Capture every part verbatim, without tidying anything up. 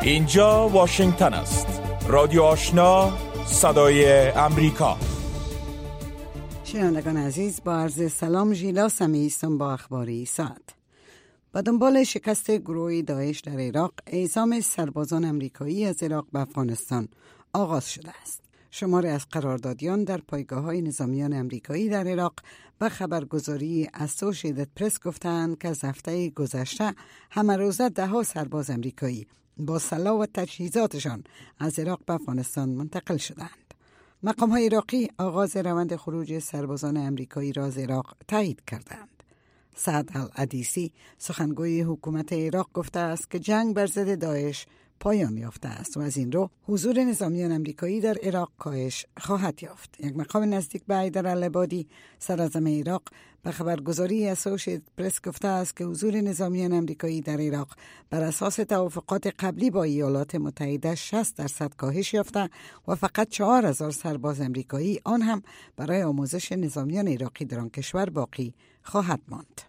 اینجا واشنگتن است. رادیو آشنا، صدای امریکا. شنوندگان عزیز، با عرض سلام، ژیلا سمیعی هستم با اخباری ساعت. با دنبال شکست گروه داعش در عراق، اعزام سربازان امریکایی از عراق به افغانستان آغاز شده است. شماری از قراردادیان در پایگاه‌های نظامیان امریکایی در عراق به خبرگزاری اسوشییتد پرس گفتند که از هفته گذشته همه روزه ده ها سرباز امریکایی با سلاح و تجهیزاتشان از عراق به افغانستان منتقل شدند. مقام‌های عراقی آغاز روند خروج سربازان امریکایی را از عراق تایید کردند. سعد العدیسی، سخنگوی حکومت عراق، گفته است که جنگ بر ضد داعش پایان یافته است و از این رو حضور نظامیان امریکایی در عراق کاهش خواهد یافت. یک مقام نزدیک به حیدر العبادی، صدراعظم عراق، به خبرگزاری اسوشییتد پرس گفته است که حضور نظامیان امریکایی در عراق بر اساس توافقات قبلی با ایالات متحده شصت درصد کاهش یافته و فقط چهار هزار سرباز امریکایی، آن هم برای آموزش نظامیان عراقی در آن کشور، باقی خواهد ماند.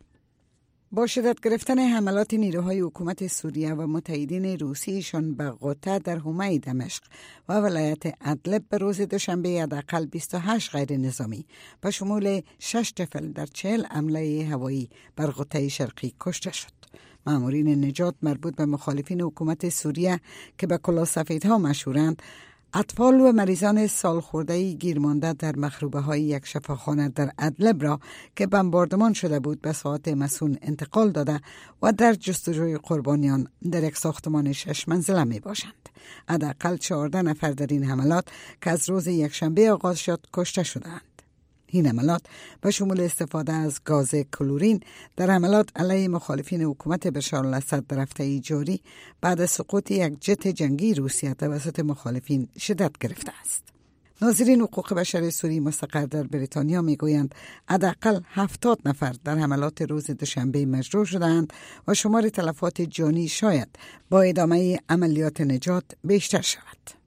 با شدت گرفتن حملات نیروهای حکومت سوریه و متحدین روسیشان به غوطه در حومه دمشق و ولایت ادلب به روز دوشنبه حداقل بیست و هشت غیر نظامی به شمول شش طفل در چهل حمله هوایی بر غوطه شرقی کشته شد. مامورین نجات مربوط به مخالفین حکومت سوریه که به کلاه سفیدها مشهورند، اطفال و مریضان سالخورده‌ای گیر مانده در مخروبه های یک شفاخانه در ادلب را که بمباردمان شده بود به ساحات مسون انتقال داده و در جستجوی قربانیان در یک ساختمان شش منزله می باشند. حداقل چهارده نفر در این حملات که از روز یکشنبه آغاز شد کشته شدند. این حملات به شمول استفاده از گاز کلورین در حملات علیه مخالفین حکومت بشار الاسد در هفته جاری بعد از سقوط یک جت جنگی روسیه توسط مخالفین شدت گرفته است. ناظرین حقوق بشر سوری مستقر در بریتانیا میگویند حداقل هفتاد نفر در حملات روز دوشنبه مجروح شدند و شمار تلفات جانی شاید با ادامه عملیات نجات بیشتر شود.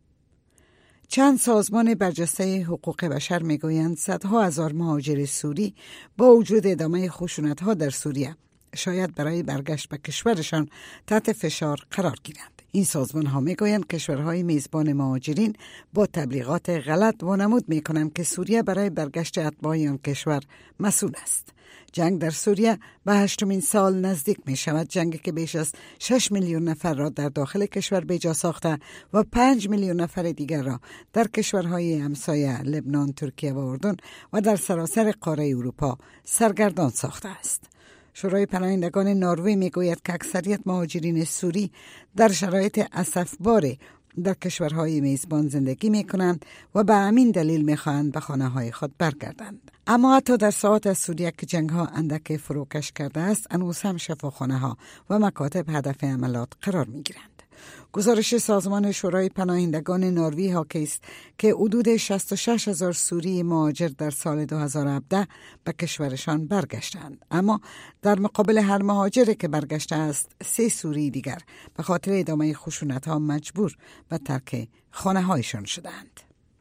چند سازمان برجسته حقوق بشر میگویند صدها هزار مهاجر سوری با وجود ادامه خشونت‌ها در سوریه شاید برای برگشت به کشورشان تحت فشار قرار گیرند. این سازمان ها میگویند کشورهای میزبان مهاجرین با تبلیغات غلط وانمود میکنند که سوریه برای برگشت اتباع آن کشور مسئول است. جنگ در سوریه به هشتمین سال نزدیک می شود، جنگی که بیش از شش میلیون نفر را در داخل کشور بیجا ساخته و پنج میلیون نفر دیگر را در کشورهای همسایه لبنان، ترکیه و اردن و در سراسر قاره اروپا سرگردان ساخته است. شورای پناهندگان نروژ میگوید که اکثریت مهاجرین سوری در شرایط اسفبار در کشورهای میزبان زندگی می کنند و به همین دلیل می خواهند به خانه های خود برگردند. اما حتی در ساعات از سوریه که جنگ ها اندک فروکش کرده است، هنوز هم شفاخانه ها و مکاتب هدف حملات قرار می گیرند. گزارش سازمان شورای پناهندگان نروژ حاکی است که حدود شصت و شش هزار سوری مهاجر در سال دو هزار و هفده به کشورشان برگشتند، اما در مقابل هر مهاجری که برگشته است، سه سوری دیگر به خاطر ادامه خشونت‌ها مجبور به ترک خانه‌هایشان شدند.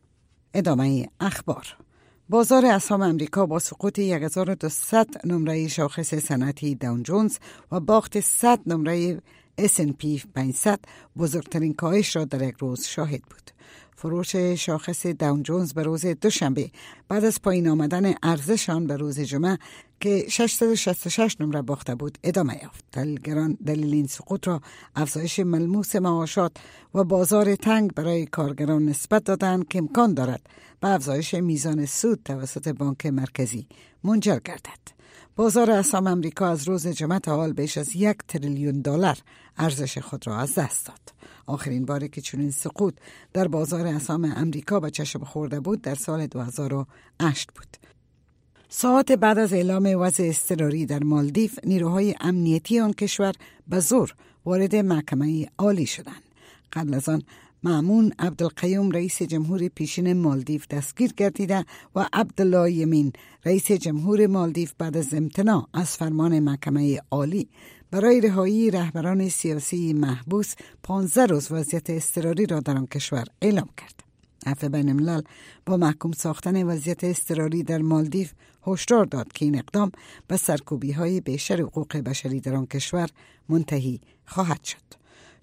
ادامه اخبار. بازار اسهم امریکا با سقوط هزار و دویست نمره شاخص صنعتی داو جونز و باخت صد نمره اس اند پی پانصد بزرگترین کاهش را در یک روز شاهد بود. فروش شاخص داو جونز به روز دوشنبه بعد از پایین آمدن ارزش آن به روز جمعه که ششصد و شصت و شش نمره باخته بود ادامه یافت. دلیل دلیل این سقوط را افزایش ملموس معاشات و بازار تنگ برای کارگران نسبت دادند که امکان دارد به افزایش میزان سود توسط بانک مرکزی منجر گردد. بازار اسهم امریکا از روز جمعه تا حال بیش از یک تریلیون دلار ارزش خود را از دست داد. آخرین باری که چنین سقوط در بازار اسهم امریکا به چشم خورده بود در سال دو هزار و هشت بود. ساعات بعد از اعلام وضع اضطراری در مالدیو، نیروهای امنیتی آن کشور به زور وارد محکمه عالی شدند. قبل از آن مامون عبدالقیوم رئیس جمهور پیشین مالدیو دستگیر گردیده و عبدالله یمین رئیس جمهور مالدیو بعد از امتناع از فرمان محکمه عالی برای رهایی رهبران سیاسی محبوس پانزده روز وضعیت اضطراری را در آن کشور اعلام کرد. عفو بین الملل با محکوم ساختن وضعیت اضطراری در مالدیو هشدار داد که این اقدام به سرکوبی‌های بیشتر حقوق بشری در آن کشور منتهی خواهد شد.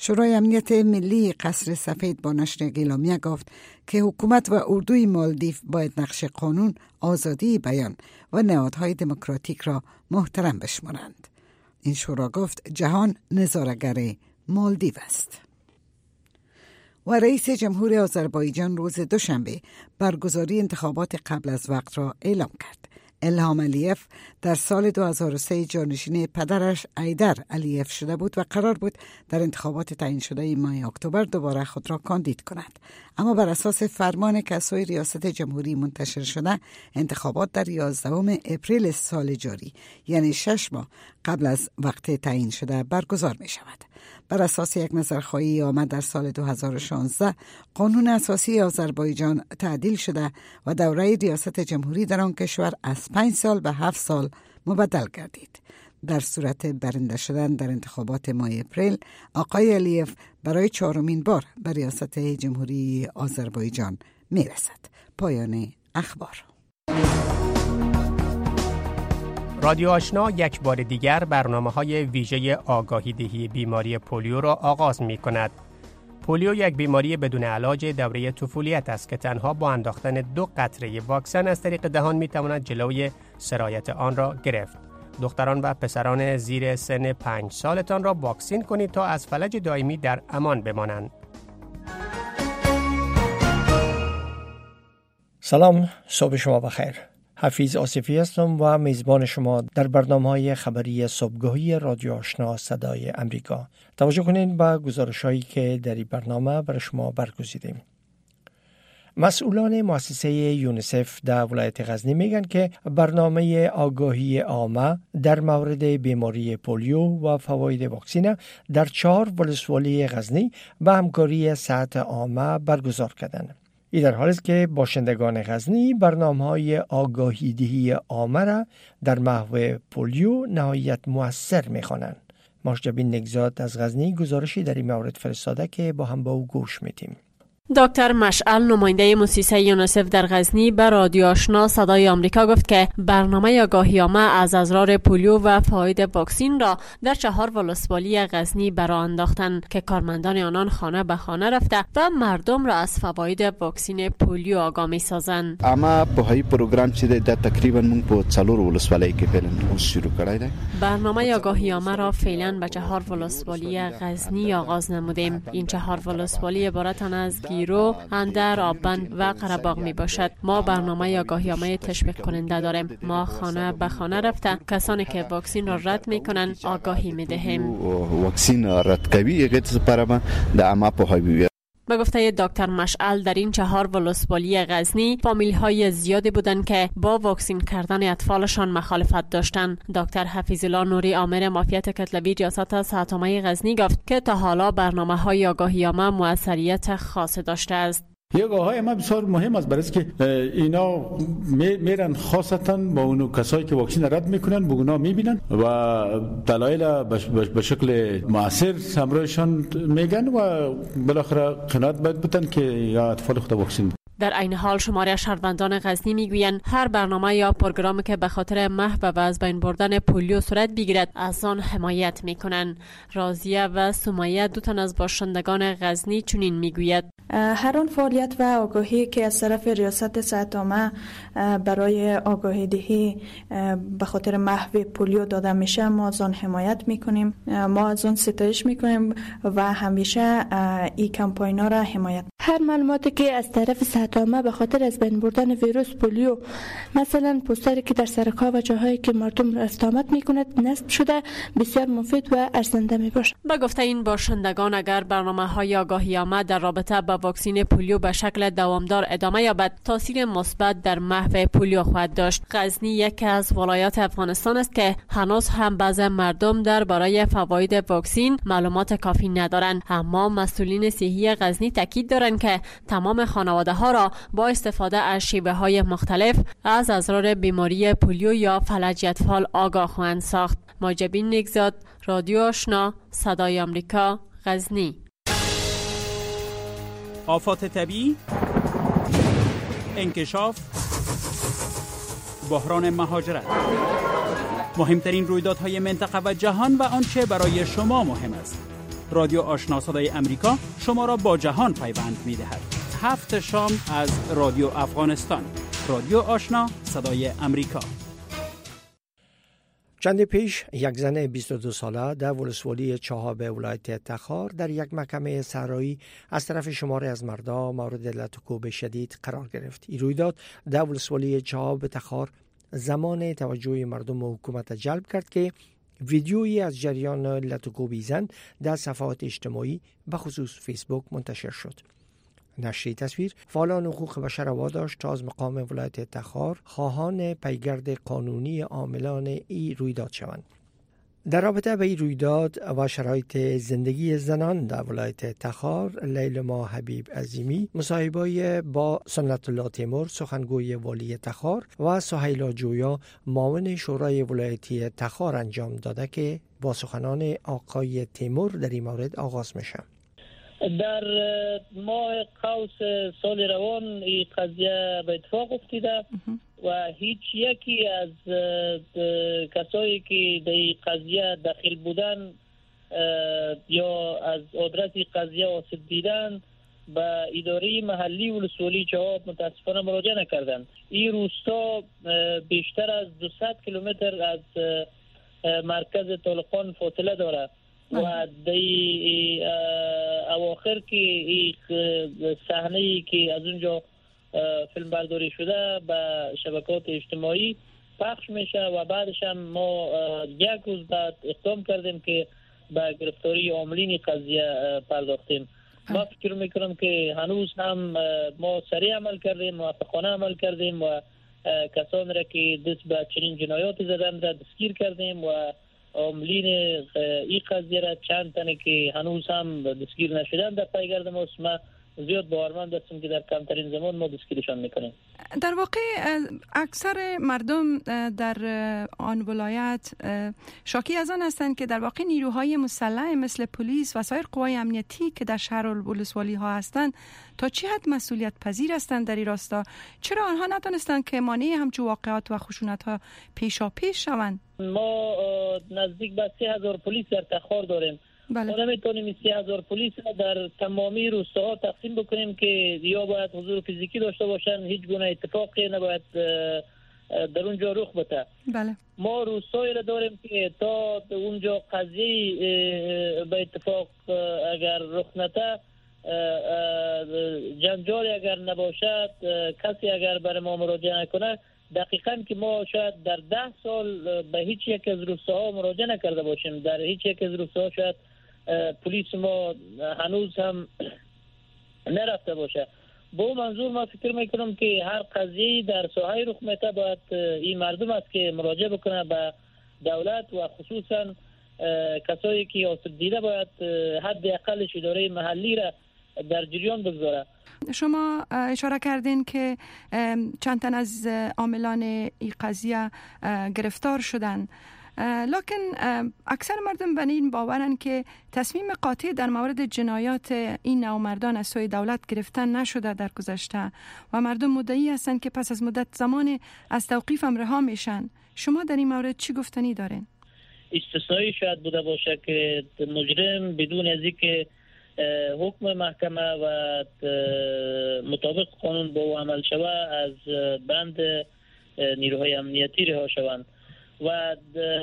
شورای امنیت ملی قصر سفید با نشر اعلامیه گفت که حکومت و اردوی مالدیو باید نقش قانون، آزادی بیان و نهادهای دموکراتیک را محترم بشمارند. این شورا گفت جهان نظاره‌گر مالدیو است. و رئیس جمهور آذربایجان روز دوشنبه برگزاری انتخابات قبل از وقت را اعلام کرد. الهام علیف در سال دو هزار و سه جانشین پدرش ایدر علیف شده بود و قرار بود در انتخابات تعیین شده ماه اکتبر دوباره خود را کاندید کند. اما بر اساس فرمان که از سوی ریاست جمهوری منتشر شده، انتخابات در یازدهم اپریل سال جاری، یعنی شش ماه قبل از وقت تعیین شده برگزار می شود. بر اساس یک نظرخواهی آمد در سال دو هزار و شانزده قانون اساسی آذربایجان تعدیل شده و دوره ریاست جمهوری در آن کشور از پنج سال به هفت سال مبدل گردید. در صورت برنده شدن در انتخابات ماه اپریل، آقای علیف برای چهارمین بار به ریاست جمهوری آذربایجان می رسد. پایان اخبار. رادیو آشنا یک بار دیگر برنامه‌های ویژه آگاهی دهی بیماری پولیو را آغاز می‌کند. پولیو یک بیماری بدون علاج دوره طفولیت است که تنها با انداختن دو قطره واکسن از طریق دهان می‌تواند جلوی سرایت آن را گرفت. دختران و پسران زیر سن پنج سالتان را واکسین کنید تا از فلج دائمی در امان بمانند. سلام، صبح شما بخیر. حفیظ آصفی هستم و میزبان شما در برنامه‌های خبری صبحگاهی رادیو آشنا صدای امریکا. توجه کنین به گزارش‌هایی که در این برنامه برای شما برگزیدیم. مسئولان مؤسسه یونیسف در ولایت غزنی میگن که برنامه آگاهی عامه در مورد بیماری پولیو و فواید واکسن در چهار ولسوالی غزنی به همکاری سطح عامه برگزار کردند. این در حالی است که باشندگان غزنی برنامه‌های آگاهی دهی عامه را در محو پولیو نهایت مؤثر می‌خوانند. ماجبین نگزاد از غزنی گزارشی در این مورد فرستاده که با هم با او گوش می‌دیم. دکتر مشعل نماینده مؤسسه یونیسف در غزنی به رادیو آشنا صدای آمریکا گفت که برنامه آگاهی‌نامه از اضرار پولیو و فواید واکسن را در چهار ولسوالی غزنی برآ انداختند که کارمندان آنان خانه به خانه رفته و مردم را از فواید واکسن پولیو آگاه می‌سازند. اما په هی پروگرام چې د تقریبا مونږ په څلور ولسوالۍ کې فعلا شروع کړی دی. برنامه آگاهی‌نامه را فعلا به چهار ولسوالی غزنی آغاز نمودیم. این چهار ولسوالی عبارتند از گیرو، اندر، آبند و قره‌باغ می باشد. ما برنامه آگاهی‌نامه تشویق کننده داریم. ما خانه به خانه رفته کسانی که واکسن را رد می کنند آگاهی می دهیم. واکسن رد کوي هغه څه لپاره ما د عامه پوهاوی. به گفته دکتر مشعل در این چهار ولسوالی غزنی فامیل های زیادی بودند که با واکسن کردن اطفالشان مخالفت داشتند. دکتر حفیظ الله نوری آمر معافیت کتلوی ریاست صحت عامه غزنی گفت که تا حالا برنامه های آگاهی‌نامه موثریت خاصی داشته است. یک آگاهی ما بسیار مهم است، برای اینکه اینا میرن خاصتا با اون کسایی که واکسن رد میکنن بگونا میبینن و دلایل به شکل مؤثر همراهشان میگن و بالاخره قناعت باید بتن که یا اطفال خود واکسن. در عین حال شماره شهروندان غزنی میگویند هر برنامه یا پروگرامی که به خاطر محو و از بین بردن پولیو صورت بگیرد از آن حمایت میکنند. راضیه و سمیه دو تن از باشندگان غزنی چنین میگوید: هر آن فعالیت و آگاهی که از طرف ریاست صحت عامه برای آگاهی دهی به خاطر محو پولیو داده میشه ما از آن حمایت میکنیم، ما از آن ستایش میکنیم و همیشه این کمپاین‌ها را حمایت. هر معلوماتی که از طرف صحت عامه به خاطر از بین بردن ویروس پولیو، مثلا پوستری که در سرک‌ها و جاهایی که مردم رفت آمد میکند نصب شده، بسیار مفید و ارزنده میباشد. به گفته این باشندگان اگر برنامه‌های آگاهی‌نامه در رابطه با واکسن پولیو به شکل دوامدار ادامه یابد، تاثیر مثبت در محو پولیو خواهد داشت. غزنی یکی از ولایات افغانستان است که هنوز هم بعضی مردم درباره فواید واکسن معلومات کافی ندارند، اما مسئولین صحی غزنی تاکید دارند که تمام خانواده‌ها را با استفاده از شیوه‌های مختلف از اضرار بیماری پولیو یا فلج اطفال آگاه خواهند ساخت. ماجبین نگزاد، رادیو آشنا، صدای آمریکا، غزنی. آفات طبیعی، انکشاف، بحران مهاجرت، مهمترین رویدادهای منطقه و جهان و آنچه برای شما مهم است. رادیو آشنا صدای امریکا شما را با جهان پیوند می‌دهد. هفت شام از رادیو افغانستان. رادیو آشنا صدای امریکا. چند پیش یک زن بیست و دو ساله در ولسوالی چهاب ولایت تخار در یک محکمه صحرایی از طرف شماری از مردم مورد لطکوب شدید قرار گرفت. این رویداد در ولسوالی چهاب تخار زمان توجه مردم و حکومت جلب کرد که ویدیویی از جریان لطکوب زن در صفحات اجتماعی به خصوص فیسبوک منتشر شد. نشر تصویر فعالان حقوق بشر واداشت تا از مقام ولایت تخار خواهان پیگرد قانونی عاملان این رویداد شوند. در رابطه به این رویداد و شرایط زندگی زنان در ولایت تخار، لیلما حبیب عظیمی مصاحبه با سنت الله تیمور سخنگوی والی تخار و سهیلا جویا معاون شورای ولایتی تخار انجام داده که با سخنان آقای تیمور در این مورد آغاز میشه. در ماه قوس سال روان این قضیه به اتفاق افتیده و هیچ یکی از کسایی که در این قضیه داخل بودن یا از آدرس قضیه آسیب دیدن به اداره محلی ولسوالی چهاب متاسفانه مراجعه نکردند. این روستا بیشتر از دویست کیلومتر از مرکز طالقان فاصله داره و دی اواخر که این صحنه‌ای که از اونجا فیلم برداری شده به شبکات اجتماعی پخش میشه و بعدش هم ما یک روز بعد اقدام کردیم که به گرفتاری عاملین قضیه پرداختیم. ما فکر میکنم که هنوز هم ما سریع عمل کردیم، موافقانه عمل کردیم و کسانی را که دست به چنین جنایات زدن را دستگیر کردیم و عاملین این قضیه را چند تنه که هنوز هم دستگیر نشدن در پیگرد ما است. ما زیاد باورمند هستیم که در کمترین زمان ما دستگیرشان میکنیم. در واقع اکثر مردم در آن ولایت شاکی از آن هستند که در واقع نیروهای مسلح مثل پلیس و سایر قوای امنیتی که در شهر ولسوالی ها هستند تا چه حد مسئولیت پذیر هستند در این راستا؟ چرا آنها نتونستند که مانع همچون واقعات و خشونت ها پیشا پیش شوند؟ ما نزدیک به سه هزار پلیس در تخار داریم. بله. ما نمیتونیم سه هزار پلیس در تمامی روستاها تقسیم بکنیم که یا باید حضور فیزیکی داشته باشن، هیچ گونه اتفاقی نباید در اونجا رخ بده. بله. ما روستایی را داریم که تا اونجا قضیه به اتفاق اگر رخ نده، جنجال اگر نباشد، کسی اگر برای ما مراجعه نکنه، دقیقاً که ما شاید در ده سال به هیچ یک از روستاها مراجعه نکرده باشیم. در هیچ یک از روستاها شاید پلیس ما هنوز هم نرفته باشه. با اون منظور ما فکر میکنم که هر قضیه در ساحه رخ میته باید این مردم است که مراجعه بکنه به دولت و خصوصا کسایی که آسیب دیده باید حد اقلش اداره محلی را در جریان بگذاره. شما اشاره کردین که چند تن از عاملان این قضیه گرفتار شدن، لکن اکثر مردم به این باورن که تصمیم قاطع در مورد جنایات این نوع مردان از سوی دولت گرفتن نشده در گذشته و مردم مدعی هستند که پس از مدت زمان از توقیف هم رها میشن. شما در این مورد چی گفتنی دارین؟ استثنایی شاید بوده باشه که مجرم بدون از اینکه حکم محکمه و مطابق قانون با او عمل شوه از بند نیروهای امنیتی رها شوند. و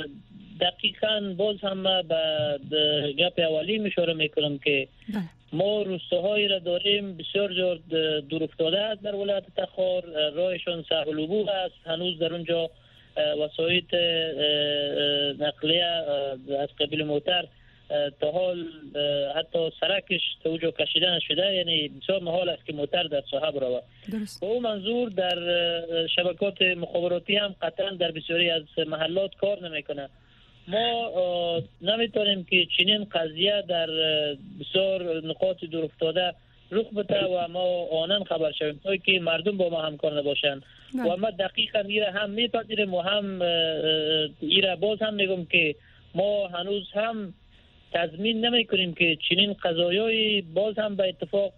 دقیقاً باز هم به گپ اولی اشاره میکنم که ما روستاهایی را داریم بسیار زیاد دور افتاده است در ولایت تخار، راهشان سهل العبور است، هنوز در اونجا وسایط نقلیه از قبیل موتر تا حال حتی سرکش تا اونجا کشیده نشده، یعنی بسیار محال است که موتر در ساحه بروه. با اون منظور در شبکات مخابراتی هم قطعا در بسیاری از محلات کار نمیکنه. ما نمیتونیم که چنین قضیه در بسیار نقاط دور افتاده رخ بده و ما آنن خبر شویم تا که مردم با ما همکار نباشند. و ما دقیقا ایره هم میپذیریم و هم ایره باز هم میگم که ما هنوز هم تضمین نمی کنیم که چنین قضایایی باز هم به اتفاق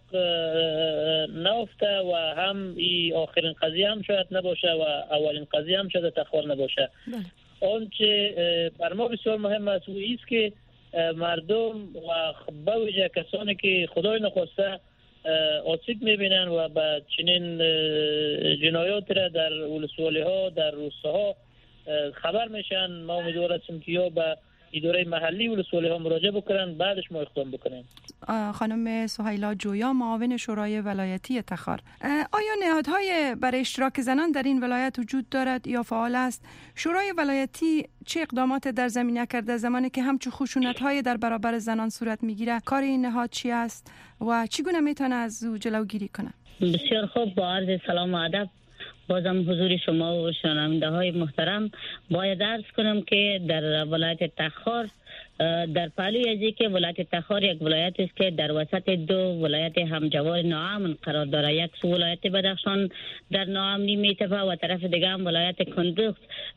نافته و هم ای آخرین قضیه هم شاید نباشه و اولین قضیه هم شاید تخوار نباشه. آنچه بر ما بسیار مهم است و ایست که مردم و به ویژه کسانی که خدای نخواسته آسیب میبینن و به چنین جنایات را در ولسوالی ها در روستاها خبر میشن، ما امیدوار هستیم که یا به اداره محلی ولسوالی ها مراجعه بکنن، بعدش ما اقدام بکنیم. خانم سهیلا جویا، معاون شورای ولایتی تخار، آیا نهادهای برای اشتراک زنان در این ولایت وجود دارد یا فعال است؟ شورای ولایتی چه اقدامات در زمینه کرده زمانی که همچون خشونت‌های در برابر زنان صورت میگیره؟ کار این نهاد چی است و چگونه میتونه از او جلوگیری کنه؟ بسیار خوب، با عرض سلام و ادب بازم حضور شما و شنونده های محترم باید عرض کنم که در ولایت تخار، در پهلوی از که ولایت تخار یک ولایت است که در وسط دو ولایت همجوار ناامن قرار دارد. یک سو ولایت بدخشان در ناامنی میتپه و طرف دیگه هم ولایت کندوز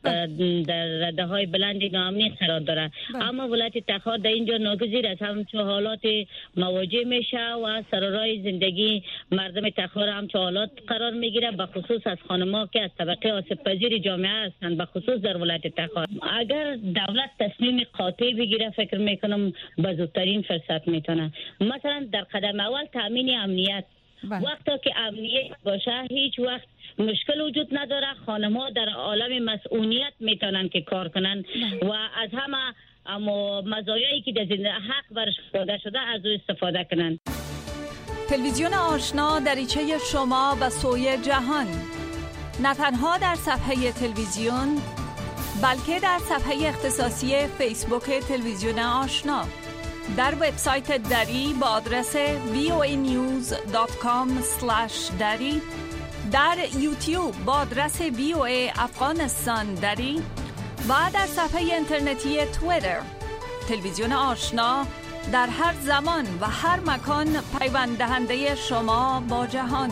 در رده های بلند ناامنی قرار دارد. اما ولایت تخار در اینجا ناگزیر است، همچون حالات مواجه میشه و سرورای زندگی مردم تخار همچون حالات قرار میگیره، به خصوص از خانم‌ها که از طبقه آسیب پذیر جامعه هستند، به خصوص در ولایت تخار. اگر دولت تصمیم قاطع بگیره فکر میکنم به زودترین فرصت میتونه. مثلا در قدم اول تامین امنیت. وقتا که امنیت باشه هیچ وقت مشکل وجود نداره، خانم‌ها در عالم مسئولیت میتونن که کار کنن و از همه اما مزایایی که در زندگی حق برش داده شده از او استفاده کنن. تلویزیون آشنا دریچه شما و سوی جهان، نه تنها در صفحه تلویزیون بلکه در صفحه اختصاصی فیسبوک تلویزیون آشنا، در وبسایت دری با آدرس وی او ای نیوز دات کام اسلش دری، در یوتیوب با آدرس وی او ای افغانستان دری و در صفحه اینترنتی توییتر. تلویزیون آشنا در هر زمان و هر مکان پیوند دهنده شما با جهان.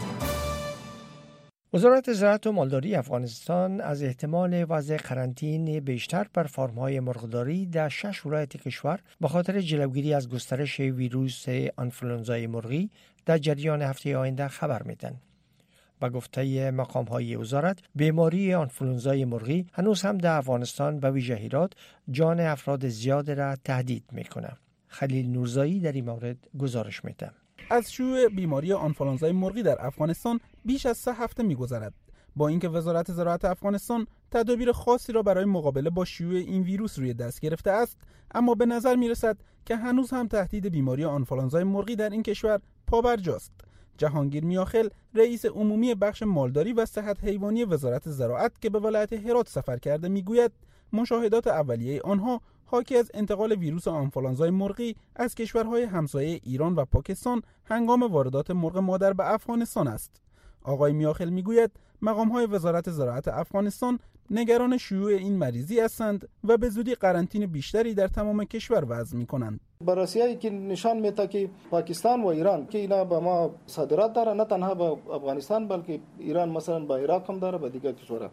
وزارت زراعت و مالداری افغانستان از احتمال وضع قرنطینه بیشتر بر فارم‌های مرغداری در شش ولایت کشور به خاطر جلوگیری از گسترش ویروس آنفولانزای مرغی در جریان هفته آینده خبر میدن. با گفته مقام‌های وزارت، بیماری آنفولانزای مرغی هنوز هم در افغانستان به ویژه هرات جان افراد زیاد را تهدید میکنه. خلیل نورزایی در این مورد گزارش میده. از شیوع بیماری آنفولانزای مرغی در افغانستان بیش از سه هفته می‌گذرد. با اینکه وزارت زراعت افغانستان تدابیر خاصی را برای مقابله با شیوع این ویروس روی دست گرفته است، اما به نظر می‌رسد که هنوز هم تهدید بیماری آنفولانزای مرغی در این کشور پابرجاست. جهانگیر میاخل، رئیس عمومی بخش مالداری و صحت حیوانی وزارت زراعت که به ولایت هرات سفر کرده، میگوید مشاهدات اولیه آنها حاکی از انتقال ویروس آنفولانزای مرغی از کشورهای همسایه ایران و پاکستان هنگام واردات مرغ مادر به افغانستان است. آقای میاخل میگوید مقام‌های وزارت زراعت افغانستان نگران شیوع این مریضی هستند و به زودی قرنطینه بیشتری در تمام کشور وضع می‌کنند. بررسی‌هایی که نشان میده که پاکستان و ایران که اینا به ما صادرات داره، نه تنها به افغانستان بلکه ایران مثلا با عراق هم داره، به دیگر کشورها،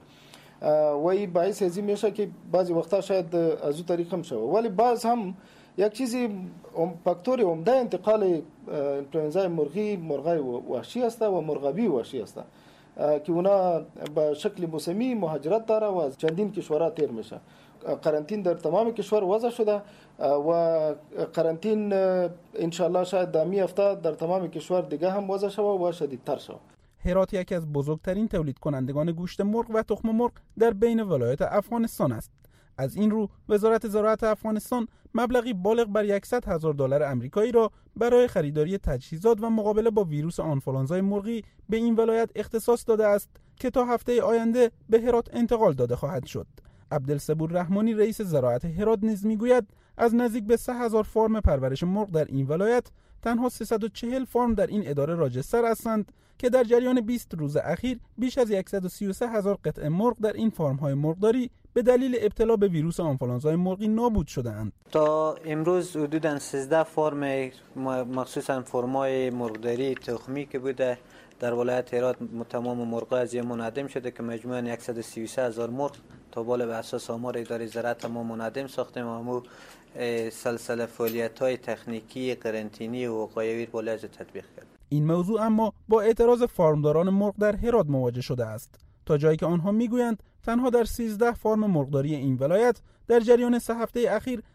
و این باعث ازی میشه که بعضی وقتا شاید از اون طریق هم شود. ولی باز هم یک چیزی فاکتور عمده انتقال انفلوئنزای مرغی مرغای وحشی است و مرغابی وحشی است که اونا به شکل موسمی مهاجرت داره و از چندین کشورها تیر میشه. قرنطین در تمام کشور وضع شده و قرنطین انشالله شاید در می هفته در تمام کشور دیگه هم وضع شده و شدیدتر شده. هرات یکی از بزرگترین تولید کنندگان گوشت مرغ و تخم مرغ در بین ولایات افغانستان است. از این رو وزارت زراعت افغانستان مبلغی بالغ بر صد هزار دلار آمریکایی را برای خریداری تجهیزات و مقابله با ویروس آنفولانزای مرغی به این ولایت اختصاص داده است که تا هفته آینده به هرات انتقال داده خواهد شد. عبدالصبور رحمانی رئیس زراعت هرات نیز میگوید از نزدیک به سه هزار فرم پرورش مرغ در این ولایت تنها سیصد و چهل فرم در این اداره راجستر هستند که در جریان بیست روز اخیر بیش از صد و سی و سه هزار قطعه مرغ در این فرم‌های مرغداری به دلیل ابتلا به ویروس آنفولانزای مرغی نابود شده‌اند. تا امروز حدوداً سیزده فرم مخصوصاً فرم‌های مرغداری تخمی که بوده در ولایت هرات تمام مرغ‌ها از این منعدم شده که مجموعاً صد و سی و سه هزار مرغ تا بالا به اساس آمار اداره زراعت ما منعدم ساختیم و ما سلسله فعالیت‌های تکنیکی قرنطینی و وقایوی بالا از تطبیق کرد. این موضوع اما با اعتراض فارمداران مرغ در هرات مواجه شده است، تا جایی که آنها میگویند تنها در سیزده فرم مرغداری این ولایت در جریان سه هفته اخیر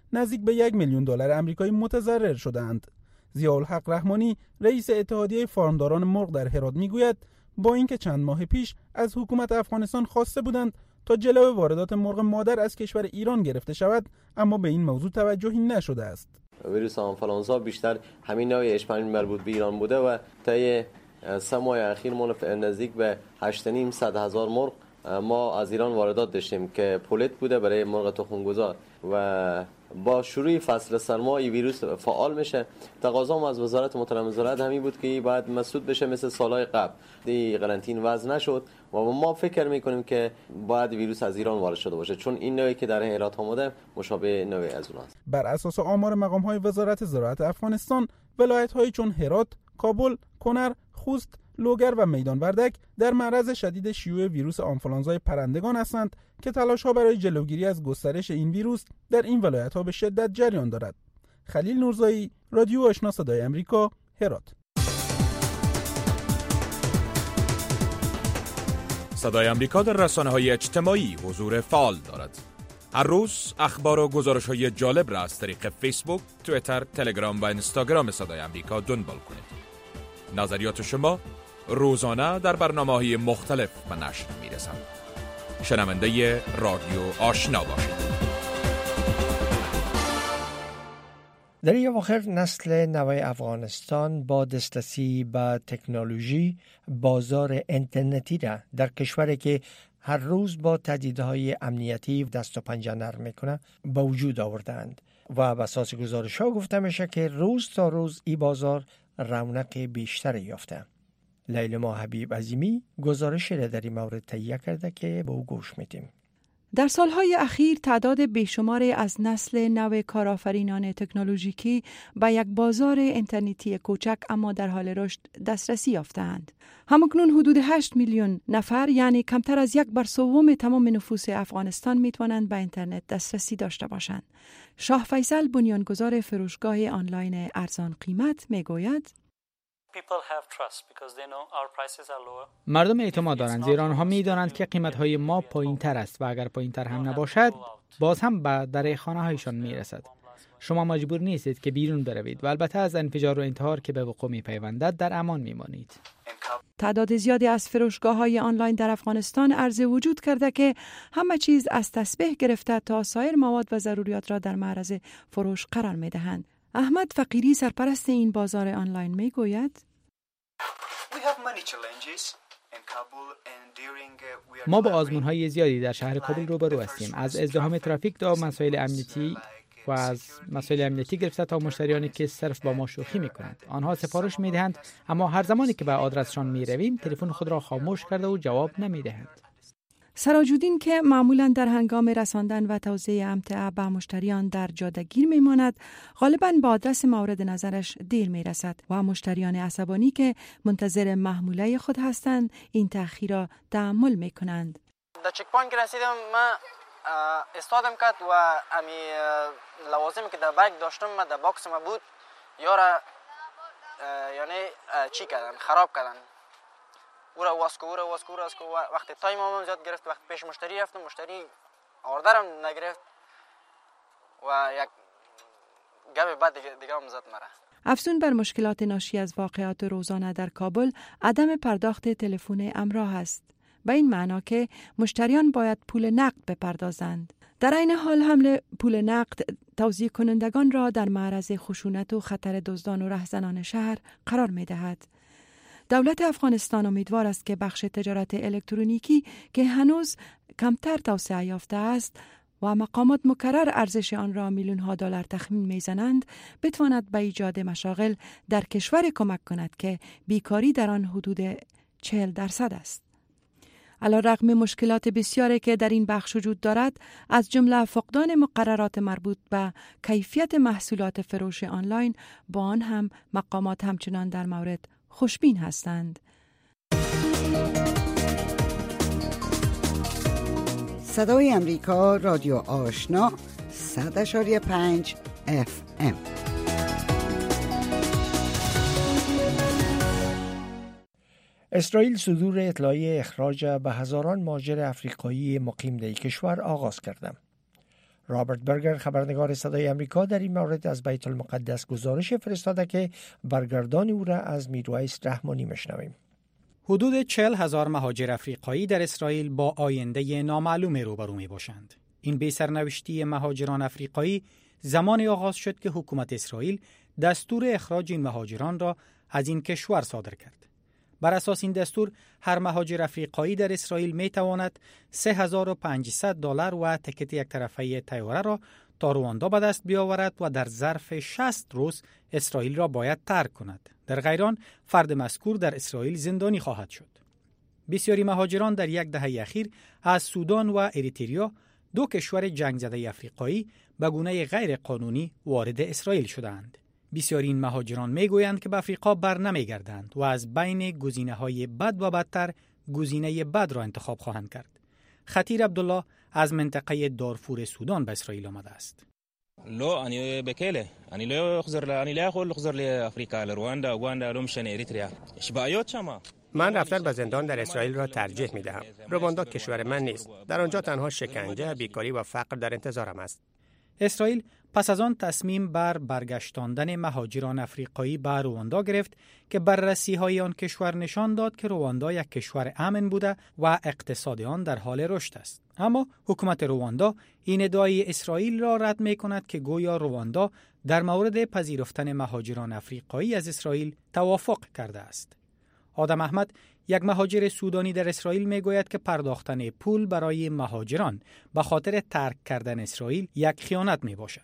نزدیک به یک میلیون دلار آمریکایی متضرر شدند. ضیاءالحق رحمانی رئیس اتحادیه فارمداران مرغ در هرات میگوید با اینکه چند ماه پیش از حکومت افغانستان خواسته بودند تا جلو واردات مرغ مادر از کشور ایران گرفته شود، اما به این موضوع توجهی نشده است. ویروس آنفولانزا بیشتر همین نوع اشپنج مربوط به ایران بوده و طی سه ماه اخیر ما نزدیک به هشت و نیم صد هزار مرغ ما از ایران واردات داشتیم که پولت بوده برای مرغ تخم‌گذار و با شروع فصل سرما این ویروس فعال میشه. تقاضام از وزارت محترم وزارت همین بود که باید مسدود بشه مثل سالهای قبل. دی قرنطینه وضع نشد و ما فکر میکنیم که باید ویروس از ایران وارد شده باشه، چون این نوعی که در هرات آمده مشابه نوعی از اون است. بر اساس آمار مقام‌های وزارت زراعت افغانستان، ولایت‌های چون هرات، کابل، کنر، خوست، لوگر و میدان وردک در معرض شدید شیوع ویروس آنفولانزای پرندگان هستند که تلاش‌ها برای جلوگیری از گسترش این ویروس در این ولایت‌ها به شدت جریان دارد. خلیل نورزایی، رادیو آشنا صدای امریکا، هرات. صدای امریکا در رسانه‌های اجتماعی حضور فعال دارد. هر روز اخبار و گزارش‌های جالب را از طریق فیسبوک، توییتر، تلگرام و اینستاگرام صدای امریکا دنبال کنید. نظریات شما روزانه در برنامه‌های مختلف به نشر می‌رسند. شنونده رادیو آشنا باشید. در این اواخر نسل نوای افغانستان با دسترسی به تکنولوژی بازار اینترنتی را در کشوری که هر روز با تهدیدهای امنیتی دست و پنجه نرم میکنه به وجود آوردند و به اساس گزارش‌ها گفته میشه که روز تا روز این بازار رونق بیشتری یافته. لیلا حبیب عظیمی گزارشی را در این مورد تهیه کرده که به او گوش میدیم. در سالهای اخیر تعداد بیشماری از نسل نو کارآفرینان تکنولوژیکی به یک بازار اینترنتی کوچک اما در حال رشد دسترسی یافتند. همکنون حدود هشت میلیون نفر، یعنی کمتر از یک بر سوم تمام نفوس افغانستان میتوانند به اینترنت دسترسی داشته باشند. شاه فیصل بنیانگذار فروشگاه آنلاین ارزان قیمت میگوید مردم اعتماد دارند زیرا آنها می‌دانند که قیمت‌های ما پایین‌تر است و اگر پایین‌تر هم نباشد باز هم به در خانه‌هایشان می‌رسد. شما مجبور نیستید که بیرون بروید و البته از انفجار و انتحار که به وقوع می‌پیوندد در امان می‌مانید. تعداد زیادی از فروشگاه‌های آنلاین در افغانستان عرضه وجود کرده که همه چیز از تسبیح گرفته تا سایر مواد و ضروریات را در معرض فروش قرار می‌دهند. احمد فقیری سرپرست این بازار آنلاین میگوید ما با آزمون‌های زیادی در شهر کابل روبرو هستیم، از ازدحام ترافیک تا مسائل امنیتی و از مسائل امنیتی گرفته تا مشتریانی که صرف با ما شوخی می‌کنند. آنها سفارش می‌دهند اما هر زمانی که به آدرسشان می‌رویم تلفن خود را خاموش کرده و جواب نمی‌دهند. سراج‌الدین که معمولاً در هنگام رساندن و توزیع امتعه به مشتریان در جاده گیر می‌ماند، غالباً به آدرس مورد نظرش دیر می‌رسد و مشتریان عصبانی که منتظر محموله خود هستند این تأخیر را تحمل می‌کنند. در چک پوینت رسیدم، من استادم کرد و امی لوازمی که در بیگ داشتم من در باکس ما بود یارا یعنی چی کردن، خراب کردن. او را واسکو او را واسکو او را واسکو وقتی تایم هم زیاد گرفت، وقت پیش مشتری رفتم مشتری آردرم نگرفت و یک گپ بعد دیگه, دیگه هم زد مرا. افزون بر مشکلات ناشی از واقعات روزانه در کابل، عدم پرداخت تلفن همراه است. به این معنا که مشتریان باید پول نقد بپردازند. در این حال حمل پول نقد توزیع کنندگان را در معرض خشونت و خطر دزدان و رهزنان شهر قرار می دهد. دولت افغانستان امیدوار است که بخش تجارت الکترونیکی که هنوز کمتر توسعه یافته است و مقامات مکرر ارزش آن را میلیون ها دلار تخمین میزنند بتواند به ایجاد مشاغل در کشور کمک کند که بیکاری در آن حدود چهل درصد است. علیرغم مشکلات بسیاری که در این بخش وجود دارد، از جمله فقدان مقررات مربوط به کیفیت محصولات فروش آنلاین، با آن هم مقامات همچنان در مورد خوشبین هستند. صدای امریکا، رادیو آشنا، صد اشاری پنج اف ام. اسرائیل صدور اطلاعیه اخراج به هزاران مهاجر افریقایی مقیم در کشور آغاز کرده. رابرت برگر خبرنگار صدای آمریکا در این مورد از بیت المقدس گزارش فرستاده که برگردان او را از میرویس رحمانی میشنویم. حدود چهل هزار مهاجر افریقایی در اسرائیل با آینده نامعلوم روبرو می باشند. این بی سرنوشتی مهاجران افریقایی زمان آغاز شد که حکومت اسرائیل دستور اخراج این مهاجران را از این کشور صادر کرد. بر اساس این دستور هر مهاجر افریقایی در اسرائیل می تواند سه هزار و پانصد دلار و تکت یک طرفه طیاره را تا رواندا به دست بیاورد و در ظرف شصت روز اسرائیل را باید ترک کند. در غیر آن فرد مذکور در اسرائیل زندانی خواهد شد. بسیاری مهاجران در یک دهه اخیر از سودان و اریتریا، دو کشور جنگ زده افریقایی، به گونه غیر قانونی وارد اسرائیل شدند. بسیاری این مهاجران میگویند که به افریقا بر نمیگردند و از بین گزینه‌های بد و بدتر گزینه بد را انتخاب خواهند کرد. خطیر عبدالله از منطقه دارفور سودان به اسرائیل آمده است. لا أنا بكيله أنا لا أخزر أنا لا أقول أخزر لأفريقيا لرواندا أوغاندا لومشن إريتريا إشباعيات شما. من رفتن به زندان در اسرائیل را ترجیح می دهم. رواندا کشور من نیست. در آنجا تنها شکنجه، بیکاری و فقر در انتظارم است. اسرائیل پس از آن تصمیم بر برگشتاندن مهاجران افریقایی به رواندا گرفت که بررسی‌های آن کشور نشان داد که رواندا یک کشور امن بوده و اقتصاد آن در حال رشد است. اما حکومت رواندا این ادعای اسرائیل را رد می‌کند که گویا رواندا در مورد پذیرفتن مهاجران افریقایی از اسرائیل توافق کرده است. آدم احمد، یک مهاجر سودانی در اسرائیل میگوید که پرداختن پول برای مهاجران به خاطر ترک کردن اسرائیل یک خیانت می باشد.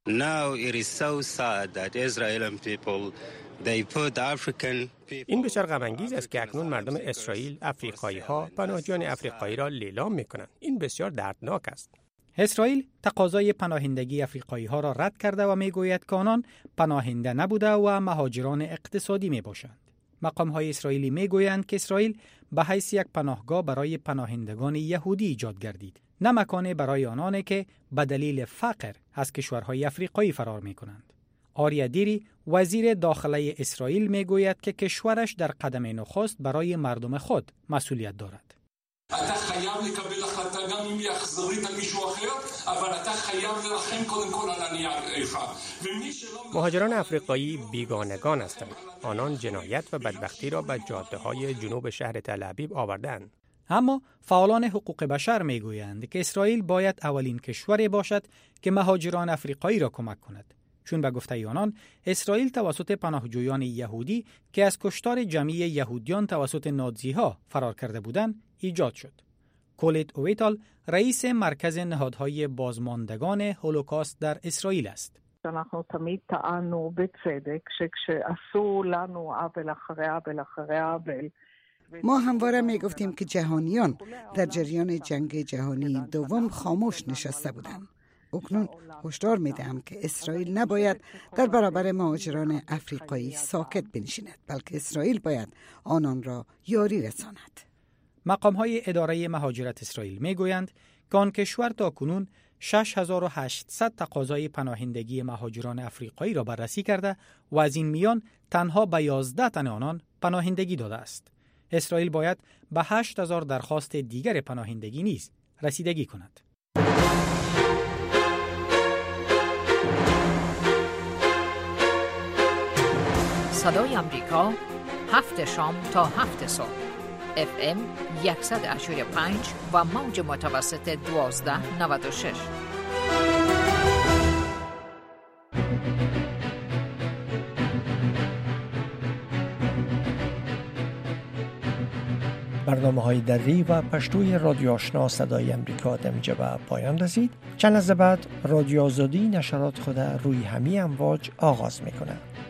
این بسیار غم انگیز است که اکنون مردم اسرائیل افریقایی ها پناهجویان افریقایی را لیلام می کنند. این بسیار دردناک است. اسرائیل تقاضای پناهندگی افریقایی ها را رد کرده و می گوید که آنان پناهنده نبوده و مهاجران اقتصادی می باشند. مقام های اسرائیلی می گویند که اسرائیل به حیث یک پناهگاه برای پناهندگان یهودی ایجاد گردید، نه مکانی برای آنانی که به دلیل فقر از کشورهای افریقایی فرار می کنند. آریا دیری، وزیر داخله اسرائیل، می گوید که کشورش در قدم نخست برای مردم خود مسئولیت دارد. אתה חייב לקבל החלטה גם אם היא אכזרית על מישהו אחר, אבל אתה חייב לרחם קודם כל על ענייך. ומי שלא مهاجران افریقایی بیگانگان هستند. آنان جنایت و بدبختی را به جاده‌های جنوب شهر تل‌آبیب آوردند. اما فعالان حقوق بشر میگویند که اسرائیل باید اولین کشوری باشد که مهاجران افریقایی را کمک کند، چون به گفته آنان اسرائیل توسط پناهجویان یهودی که از کشتار جمعی یهودیان توسط نازی‌ها فرار کرده بودند ایجاد شد. کولیت اویتال رئیس مرکز نهادهای بازماندگان هولوکاست در اسرائیل است. אנחנו תמיד טענו בצדק שכשעשו לנו עוול אחרי עוול אחרי עוול. ما همواره می گفتیم که جهانیان در جریان جنگ جهانی دوم خاموش نشسته بودند. اکنون هشدار می دهم که اسرائیل نباید در برابر مهاجران افریقایی ساکت بنشیند، بلکه اسرائیل باید آنان را یاری رساند. مقام‌های اداره مهاجرت اسرائیل می‌گویند که آن کشور تاکنون شش هزار و هشتصد تقاضای پناهندگی مهاجران افریقایی را بررسی کرده و از این میان تنها به یازده تن آنان پناهندگی داده است. اسرائیل باید به هشت هزار درخواست دیگر پناهندگی نیز رسیدگی کند. صدای آمریکا، هفت شام تا هفت صبح، اف ام صد و هشتاد و پنج و موج متوسط دوازده نود و شش. برنامه های دری و پشتوی رادیو آشنا صدای امریکا دمیجه به پایان رسید. چند لحظه بعد رادیو آزادی نشرات خود روی همین امواج آغاز میکنه.